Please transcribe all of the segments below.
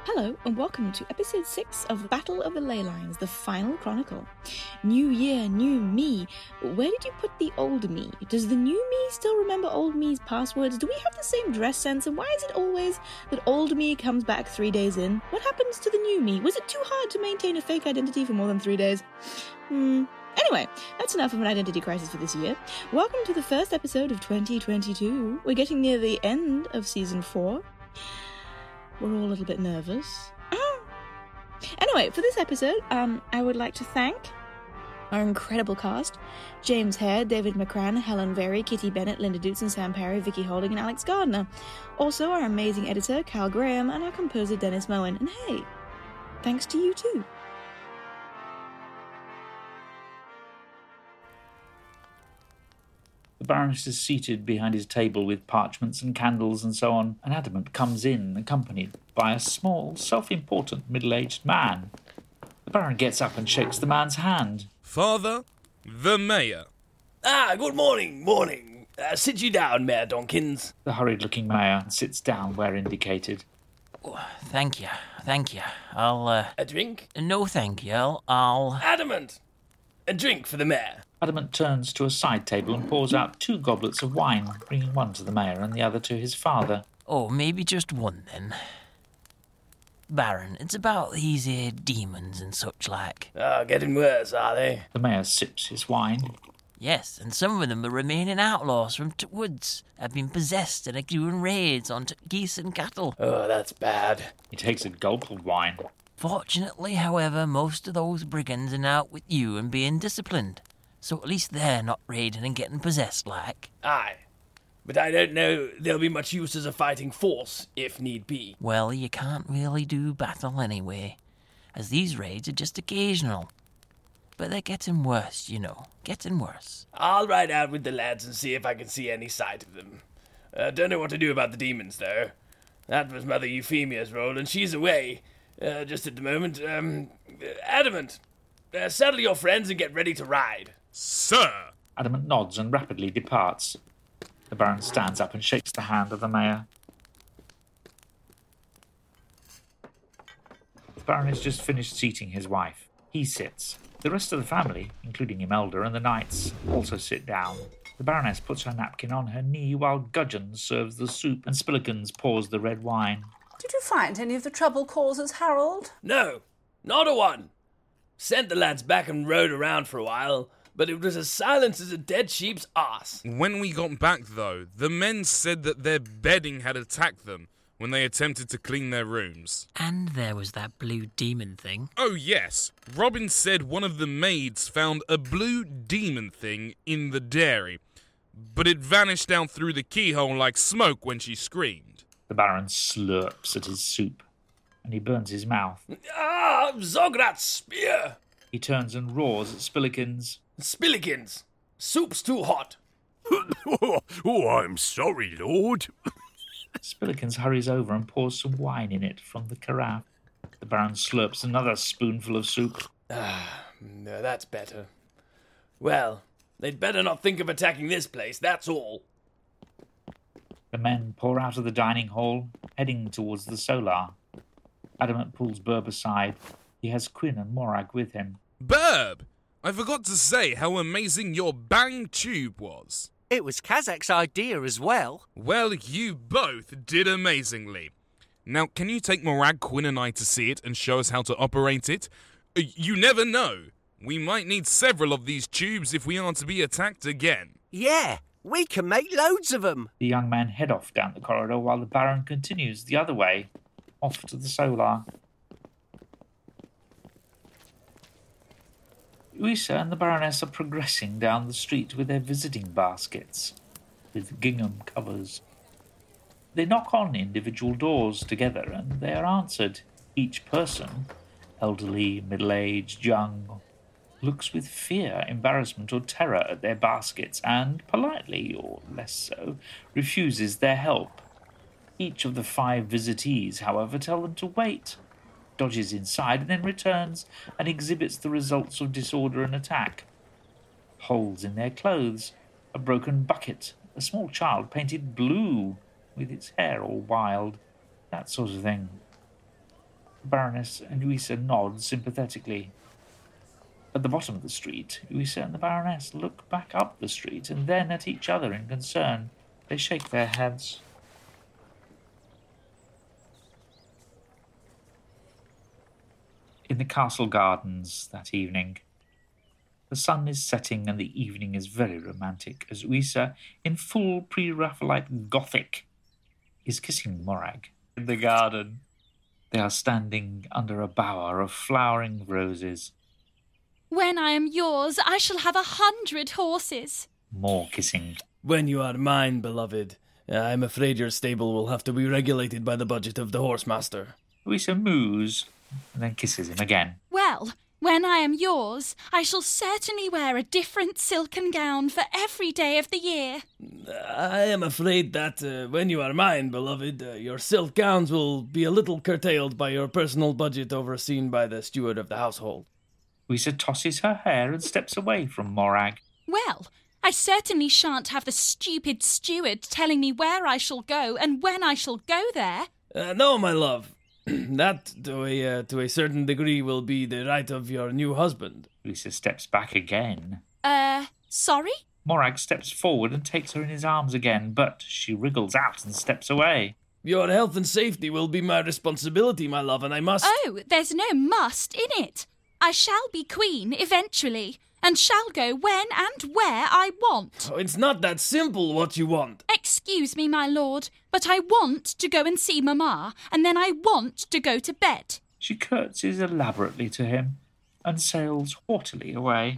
Hello and welcome to episode 6 of Battle of the Ley Lines, the final chronicle. New year, new me. Where did you put the old me? Does the new me still remember old me's passwords? Do we have the same dress sense? And why is it always that old me comes back 3 days in? What happens to the new me? Was it too hard to maintain a fake identity for more than 3 days? Anyway, that's enough of an identity crisis for this year. Welcome to the first episode of 2022. We're getting near the end of season 4. We're all a little bit nervous. Anyway, for this episode, I would like to thank our incredible cast: James Hare, David McCran, Helen Very, Kitty Bennett, Linda Dutson, Sam Perry, Vicky Holding, and Alex Gardner. Also, our amazing editor, Cal Graham, and our composer, Dennis Moen. And hey, thanks to you too. The Baroness is seated behind his table with parchments and candles and so on, and Adamant comes in, accompanied by a small, self-important, middle-aged man. The Baron gets up and shakes the man's hand. Father, the Mayor. Good morning. Sit you down, Mayor Donkins. The hurried-looking Mayor sits down where indicated. Oh, thank you. I'll, A drink? No, thank you. I'll... Adamant! A drink for the Mayor. Adamant turns to a side table and pours out 2 goblets of wine, bringing one to the Mayor and the other to his father. Oh, maybe just one, then. Baron, it's about these here demons and such like. Getting worse, are they? The Mayor sips his wine. Yes, and some of them are remaining outlaws from woods, have been possessed and are doing raids on geese and cattle. Oh, that's bad. He takes a gulp of wine. Fortunately, however, most of those brigands are now with you and being disciplined. So at least they're not raiding and getting possessed like. Aye. But I don't know there'll be much use as a fighting force, if need be. Well, you can't really do battle anyway, as these raids are just occasional. But they're getting worse, you know. Getting worse. I'll ride out with the lads and see if I can see any sight of them. Don't know what to do about the demons, though. That was Mother Euphemia's role, and she's away, just at the moment. Adamant, saddle your friends and get ready to ride. Sir! Adamant nods and rapidly departs. The Baron stands up and shakes the hand of the Mayor. The Baron has just finished seating his wife. He sits. The rest of the family, including Imelda and the knights, also sit down. The Baroness puts her napkin on her knee while Gudgeon serves the soup and Spillikins pours the red wine. Did you find any of the trouble causers, Harold? No, not a one. Sent the lads back and rode around for a while, but it was as silent as a dead sheep's arse. When we got back, though, the men said that their bedding had attacked them when they attempted to clean their rooms. And there was that blue demon thing. Oh, yes. Robin said one of the maids found a blue demon thing in the dairy, but it vanished down through the keyhole like smoke when she screamed. The Baron slurps at his soup, and he burns his mouth. Zograt's spear! He turns and roars at Spillikins. Spillikins! Soup's too hot. Oh, I'm sorry, Lord. Spillikins hurries over and pours some wine in it from the carafe. The Baron slurps another spoonful of soup. No, that's better. Well, they'd better not think of attacking this place, that's all. The men pour out of the dining hall, heading towards the Solar. Adamant pulls Burb aside. He has Quinn and Morag with him. Burb! I forgot to say how amazing your bang tube was. It was Kazak's idea as well. Well, you both did amazingly. Now, can you take Morag, Quinn and I to see it and show us how to operate it? You never know. We might need several of these tubes if we are to be attacked again. Yeah, we can make loads of them. The young men head off down the corridor while the Baron continues the other way, off to the Solar. Louisa and the Baroness are progressing down the street with their visiting baskets, with gingham covers. They knock on individual doors together, and they are answered. Each person, elderly, middle-aged, young, looks with fear, embarrassment, or terror at their baskets, and politely, or less so, refuses their help. Each of the 5 visitees, however, tell them to wait, dodges inside, and then returns and exhibits the results of disorder and attack. Holes in their clothes, a broken bucket, a small child painted blue with its hair all wild, that sort of thing. The Baroness and Louisa nod sympathetically. At the bottom of the street, Louisa and the Baroness look back up the street and then at each other in concern. They shake their heads. In the castle gardens that evening, the sun is setting and the evening is very romantic as Louisa, in full pre-Raphaelite Gothic, is kissing Morag in the garden. They are standing under a bower of flowering roses. When I am yours, I shall have 100 horses. More kissing. When you are mine, beloved, I'm afraid your stable will have to be regulated by the budget of the horsemaster. Louisa moos and then kisses him again. Well, when I am yours, I shall certainly wear a different silken gown for every day of the year. I am afraid that when you are mine, beloved, your silk gowns will be a little curtailed by your personal budget overseen by the steward of the household. Louisa tosses her hair and steps away from Morag. Well, I certainly shan't have the stupid steward telling me where I shall go and when I shall go there. No, my love. That, to a certain degree, will be the right of your new husband. Louisa steps back again. Sorry? Morag steps forward and takes her in his arms again, but she wriggles out and steps away. Your health and safety will be my responsibility, my love, and I must... Oh, there's no must in it. I shall be queen eventually, and shall go when and where I want. Oh, it's not that simple what you want. Excuse me, my lord, but I want to go and see Mamma, and then I want to go to bed. She curtsies elaborately to him and sails haughtily away.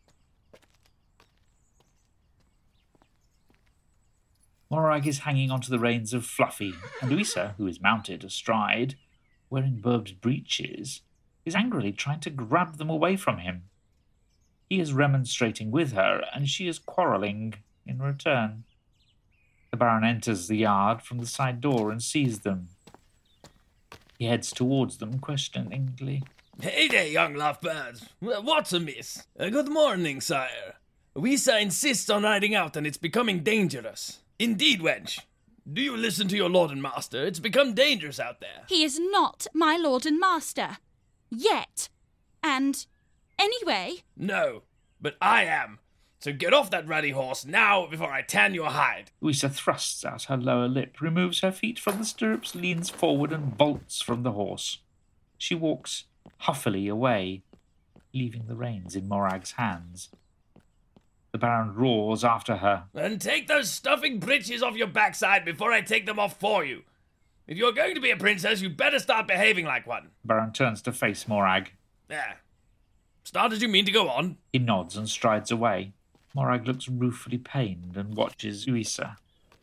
Morag is hanging onto the reins of Fluffy, and Louisa, who is mounted astride, wearing Burb's breeches, is angrily trying to grab them away from him. He is remonstrating with her, and she is quarrelling in return. The Baron enters the yard from the side door and sees them. He heads towards them questioningly. Hey there, young lovebirds. What's amiss? Good morning, sire. Louisa insists on riding out, and it's becoming dangerous. Indeed, wench. Do you listen to your lord and master? It's become dangerous out there. He is not my lord and master. Yet. And anyway... No, but I am. So get off that ruddy horse now before I tan your hide. Louisa thrusts out her lower lip, removes her feet from the stirrups, leans forward and bolts from the horse. She walks huffily away, leaving the reins in Morag's hands. The Baron roars after her. And take those stuffing breeches off your backside before I take them off for you. If you're going to be a princess, you better start behaving like one. Baron turns to face Morag. There. Start as you mean to go on. He nods and strides away. Morag looks ruefully pained and watches Louisa.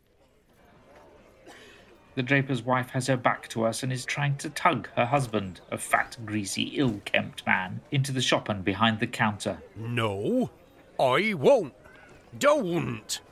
The draper's wife has her back to us and is trying to tug her husband, a fat, greasy, ill-kempt man, into the shop and behind the counter. No, I won't. Don't.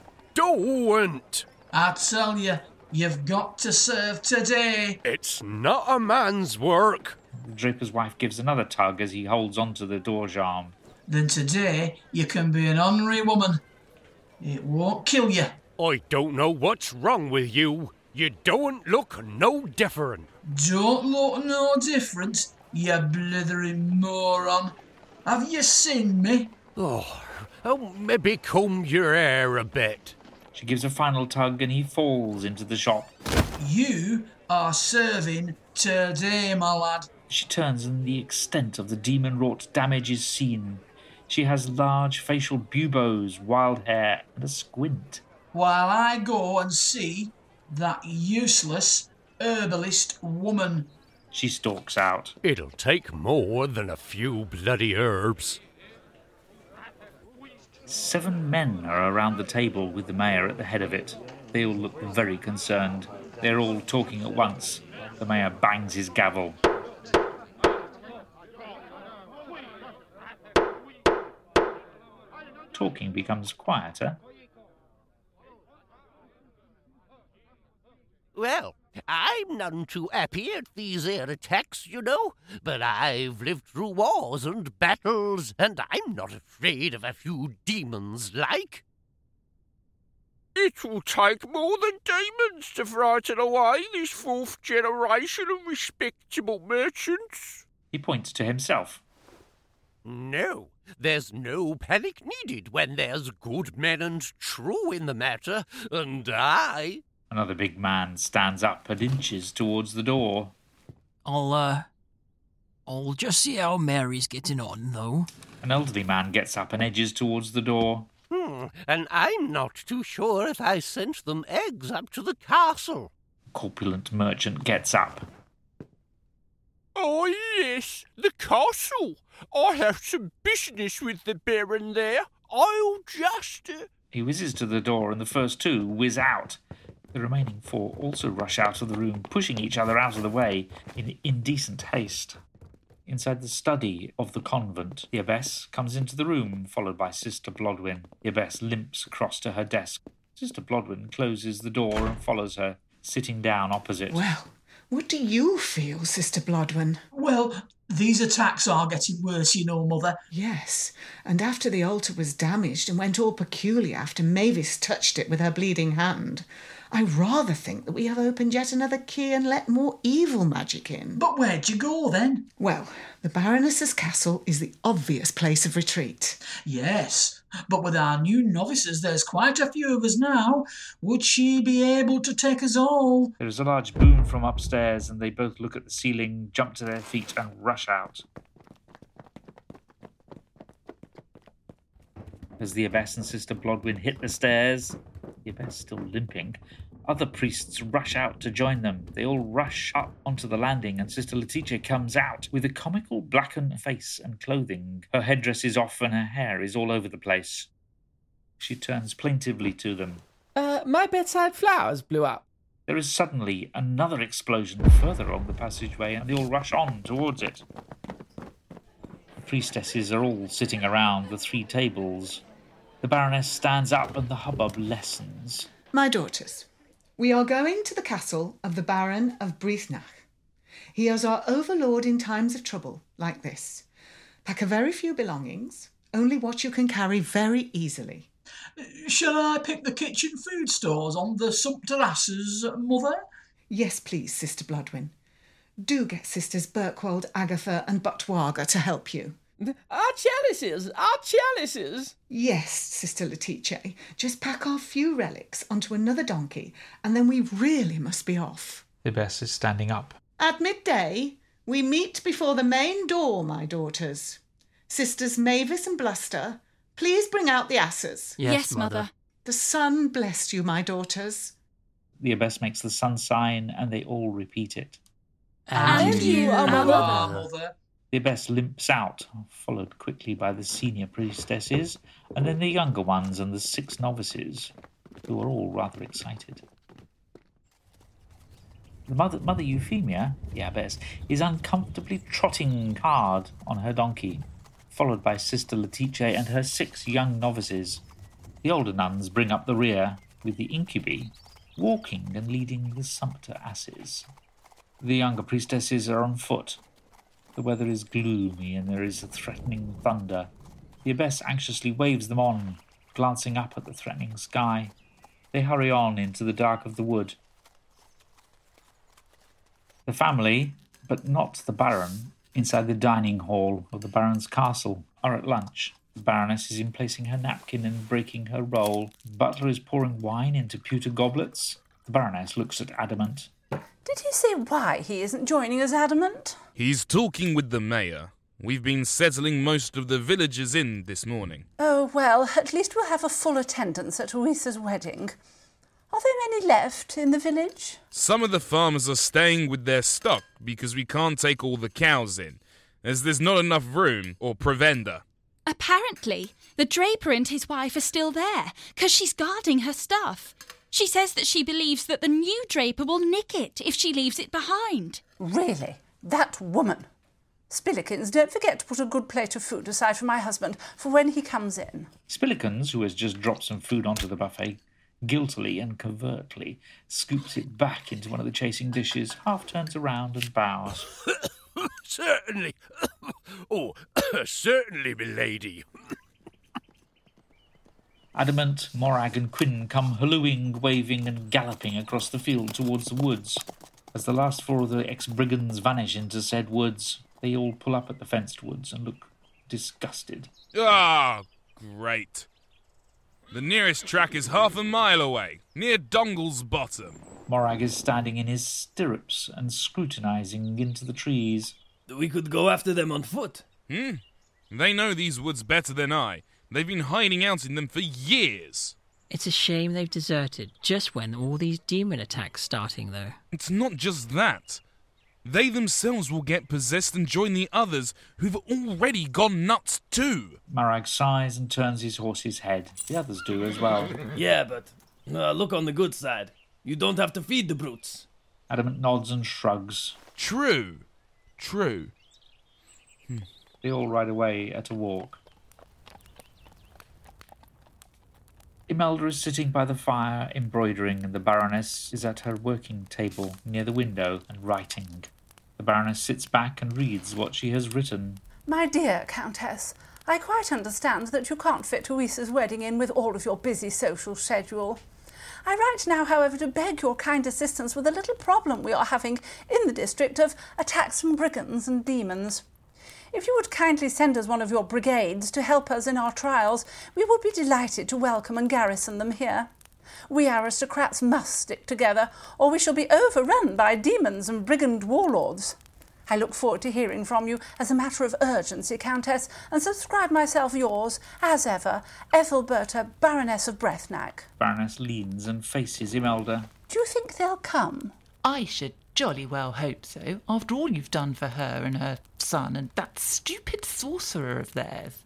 I tell you, you've got to serve today. It's not a man's work. The draper's wife gives another tug as he holds onto the door jamb. Then today you can be an honorary woman. It won't kill you. I don't know what's wrong with you. You don't look no different. Don't look no different, you blithering moron. Have you seen me? Oh, maybe comb your hair a bit. She gives a final tug and he falls into the shop. You are serving today, my lad. She turns and the extent of the demon-wrought damage is seen. She has large facial buboes, wild hair, and a squint. While I go and see that useless herbalist woman. She stalks out. It'll take more than a few bloody herbs. 7 men are around the table with the mayor at the head of it. They all look very concerned. They're all talking at once. The mayor bangs his gavel. Talking becomes quieter. Well, I'm none too happy at these here attacks, you know, but I've lived through wars and battles, and I'm not afraid of a few demons like. It will take more than demons to frighten away this fourth generation of respectable merchants. He points to himself. No, there's no panic needed when there's good men and true in the matter, and I... Another big man stands up and inches towards the door. I'll just see how Mary's getting on, though. An elderly man gets up and edges towards the door. And I'm not too sure if I sent them eggs up to the castle. A corpulent merchant gets up. Oh, yes, the castle. I have some business with the Baron there. I'll just... He whizzes to the door and the first two whiz out. The remaining four also rush out of the room, pushing each other out of the way in indecent haste. Inside the study of the convent, the abbess comes into the room, followed by Sister Blodwyn. The abbess limps across to her desk. Sister Blodwyn closes the door and follows her, sitting down opposite. Well, what do you feel, Sister Blodwyn? Well, these attacks are getting worse, you know, Mother. Yes, and after the altar was damaged and went all peculiar after Mavis touched it with her bleeding hand, I rather think that we have opened yet another key and let more evil magic in. But where'd you go, then? Well, the Baroness's castle is the obvious place of retreat. Yes, but with our new novices, there's quite a few of us now. Would she be able to take us all? There is a large boom from upstairs, and they both look at the ceiling, jump to their feet, and rush out. As the abbess and Sister Blodwyn hit the stairs, the abbess still limping, other priests rush out to join them. They all rush up onto the landing, and Sister Letitia comes out with a comical blackened face and clothing. Her headdress is off and her hair is all over the place. She turns plaintively to them. My bedside flowers blew up. There is suddenly another explosion further along the passageway, and they all rush on towards it. The priestesses are all sitting around the three tables. The Baroness stands up and the hubbub lessens. My daughters, we are going to the castle of the Baron of Breithnach. He is our overlord in times of trouble, like this. Pack a very few belongings, only what you can carry very easily. Shall I pick the kitchen food stores on the sump terraces, Mother? Yes, please, Sister Blodwyn. Do get Sisters Birkwold, Agatha and Butwaga to help you. Our chalices! Our chalices! Yes, Sister Letitia. Just pack our few relics onto another donkey, and then we really must be off. The abbess is standing up. At midday, we meet before the main door, my daughters. Sisters Mavis and Bluster, please bring out the asses. Yes, Mother. The sun bless you, my daughters. The abbess makes the sun sign, and they all repeat it. And you, our Mother. The abbess limps out, followed quickly by the senior priestesses, and then the younger ones and the 6 novices, who are all rather excited. The Mother Euphemia, the abbess, is uncomfortably trotting hard on her donkey, followed by Sister Letitia and her 6 young novices. The older nuns bring up the rear, with the incubi walking and leading the sumpter asses. The younger priestesses are on foot. The weather is gloomy and there is a threatening thunder. The abbess anxiously waves them on, glancing up at the threatening sky. They hurry on into the dark of the wood. The family, but not the Baron, inside the dining hall of the Baron's castle, are at lunch. The Baroness is emplacing her napkin and breaking her roll. The butler is pouring wine into pewter goblets. The Baroness looks at Adamant. Did he say why he isn't joining us, Adamant? He's talking with the mayor. We've been settling most of the villagers in this morning. Oh, well, at least we'll have a full attendance at Louisa's wedding. Are there many left in the village? Some of the farmers are staying with their stock because we can't take all the cows in, as there's not enough room or provender. Apparently, the draper and his wife are still there, 'cause she's guarding her stuff. She says that she believes that the new draper will nick it if she leaves it behind. Really? That woman? Spillikins, don't forget to put a good plate of food aside for my husband for when he comes in. Spillikins, who has just dropped some food onto the buffet, guiltily and covertly scoops it back into one of the chasing dishes, half turns around and bows. Certainly. Oh, certainly, milady. Adamant, Morag and Quinn come hallooing, waving and galloping across the field towards the woods. As the last 4 of the ex-brigands vanish into said woods, they all pull up at the fenced woods and look disgusted. Ah, great. The nearest track is half a mile away, near Dongle's Bottom. Morag is standing in his stirrups and scrutinising into the trees. We could go after them on foot. They know these woods better than I. They've been hiding out in them for years. It's a shame they've deserted just when all these demon attacks starting, though. It's not just that. They themselves will get possessed and join the others who've already gone nuts too. Morag sighs and turns his horse's head. The others do as well. Yeah, but look on the good side. You don't have to feed the brutes. Adamant nods and shrugs. True. They all ride away at a walk. Imelda is sitting by the fire, embroidering, and the Baroness is at her working table near the window and writing. The Baroness sits back and reads what she has written. My dear Countess, I quite understand that you can't fit Louisa's wedding in with all of your busy social schedule. I write now, however, to beg your kind assistance with a little problem we are having in the district of attacks from brigands and demons. If you would kindly send us one of your brigades to help us in our trials, we would be delighted to welcome and garrison them here. We aristocrats must stick together, or we shall be overrun by demons and brigand warlords. I look forward to hearing from you as a matter of urgency, Countess, and subscribe myself yours, as ever, Ethelberta, Baroness of Breathnack. Baroness leans and faces Imelda. Do you think they'll come? I should jolly well hope so, after all you've done for her and her son and that stupid sorcerer of theirs.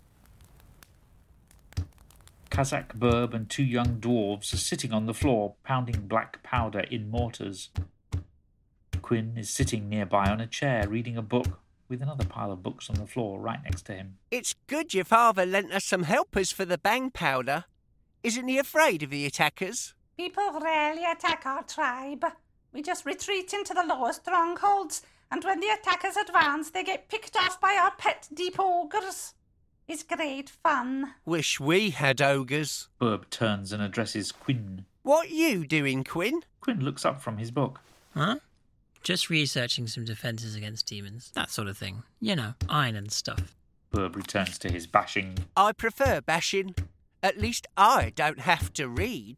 Kazakh Burb and 2 young dwarves are sitting on the floor, pounding black powder in mortars. Quinn is sitting nearby on a chair, reading a book, with another pile of books on the floor right next to him. It's good your father lent us some helpers for the bang powder. Isn't he afraid of the attackers? People rarely attack our tribe. We just retreat into the lower strongholds, and when the attackers advance, they get picked off by our pet deep ogres. It's great fun. Wish we had ogres. Burb turns and addresses Quinn. What you doing, Quinn? Quinn looks up from his book. Huh? Just researching some defences against demons. That sort of thing. You know, iron and stuff. Burb returns to his bashing. I prefer bashing. At least I don't have to read.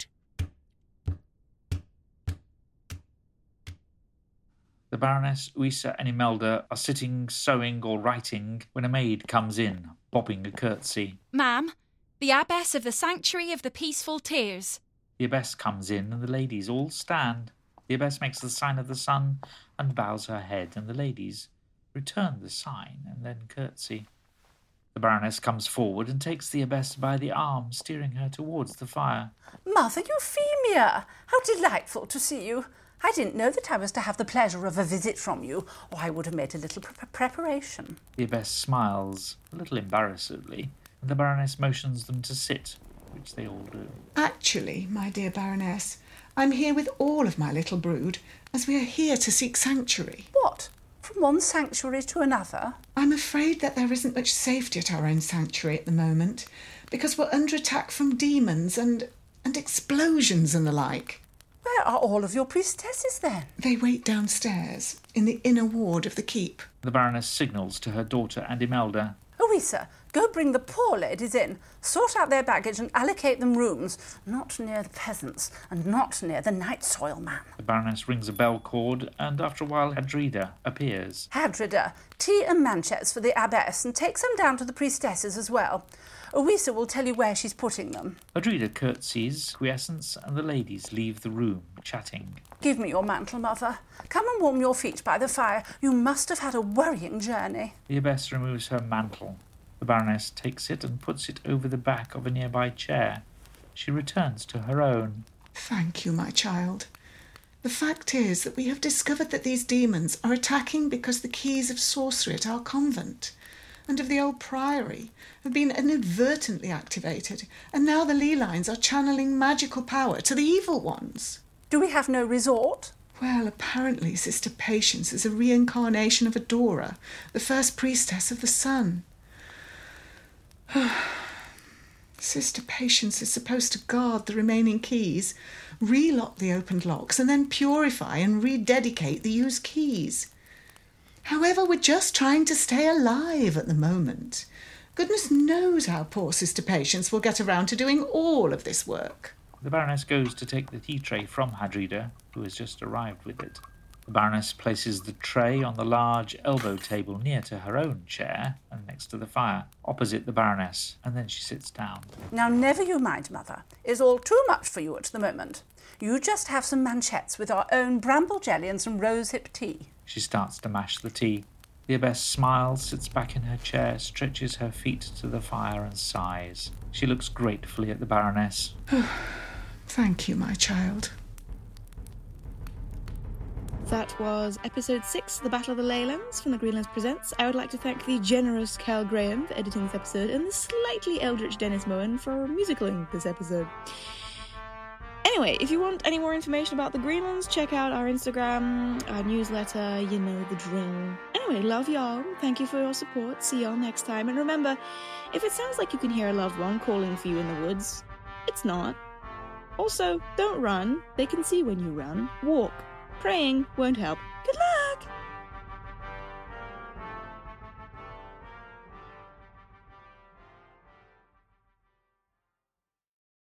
The Baroness, Uisa and Imelda are sitting, sewing or writing when a maid comes in, bobbing a curtsy. Ma'am, the Abbess of the Sanctuary of the Peaceful Tears. The Abbess comes in and the ladies all stand. The Abbess makes the sign of the sun and bows her head, and the ladies return the sign and then curtsy. The Baroness comes forward and takes the Abbess by the arm, steering her towards the fire. Mother Euphemia, how delightful to see you. I didn't know that I was to have the pleasure of a visit from you, or I would have made a little preparation. The Abbess smiles, a little embarrassedly, and the Baroness motions them to sit, which they all do. Actually, my dear Baroness, I'm here with all of my little brood, as we are here to seek sanctuary. What? From one sanctuary to another? I'm afraid that there isn't much safety at our own sanctuary at the moment, because we're under attack from demons and explosions and the like. Where are all of your priestesses, then? They wait downstairs, in the inner ward of the keep. The Baroness signals to her daughter and Imelda. Louisa, go bring the poor ladies in, sort out their baggage and allocate them rooms, not near the peasants and not near the night soil man. The Baroness rings a bell cord, and after a while Hadrida appears. Hadrida, tea and manchets for the Abbess, and take some down to the priestesses as well. Louisa will tell you where she's putting them. Hadrida curtsies, quiescence, and the ladies leave the room, chatting. Give me your mantle, Mother. Come and warm your feet by the fire. You must have had a worrying journey. The Abbess removes her mantle. The Baroness takes it and puts it over the back of a nearby chair. She returns to her own. Thank you, my child. The fact is that we have discovered that these demons are attacking because the keys of sorcery at our convent and of the old priory have been inadvertently activated, and now the Lelines are channeling magical power to the evil ones. Do we have no resort? Well, apparently Sister Patience is a reincarnation of Adora, the first priestess of the sun. Sister Patience is supposed to guard the remaining keys, relock the opened locks, and then purify and rededicate the used keys. However, we're just trying to stay alive at the moment. Goodness knows how poor Sister Patience will get around to doing all of this work. The Baroness goes to take the tea tray from Hadrida, who has just arrived with it. The Baroness places the tray on the large elbow table near to her own chair and next to the fire, opposite the Baroness, and then she sits down. Now, never you mind, Mother. It's all too much for you at the moment. You just have some manchettes with our own bramble jelly and some rosehip tea. She starts to mash the tea. The Abbess smiles, sits back in her chair, stretches her feet to the fire and sighs. She looks gratefully at the Baroness. Thank you, my child. That was episode 6, The Battle of the Leylands from the Greenlands Presents. I would like to thank the generous Cal Graham for editing this episode and the slightly eldritch Dennis Moen for musicaling this episode. Anyway, if you want any more information about the Greenlands, check out our Instagram, our newsletter, you know the drill. Anyway, love y'all. Thank you for your support. See y'all next time. And remember, if it sounds like you can hear a loved one calling for you in the woods, it's not. Also, don't run. They can see when you run. Walk. Praying won't help. Good luck!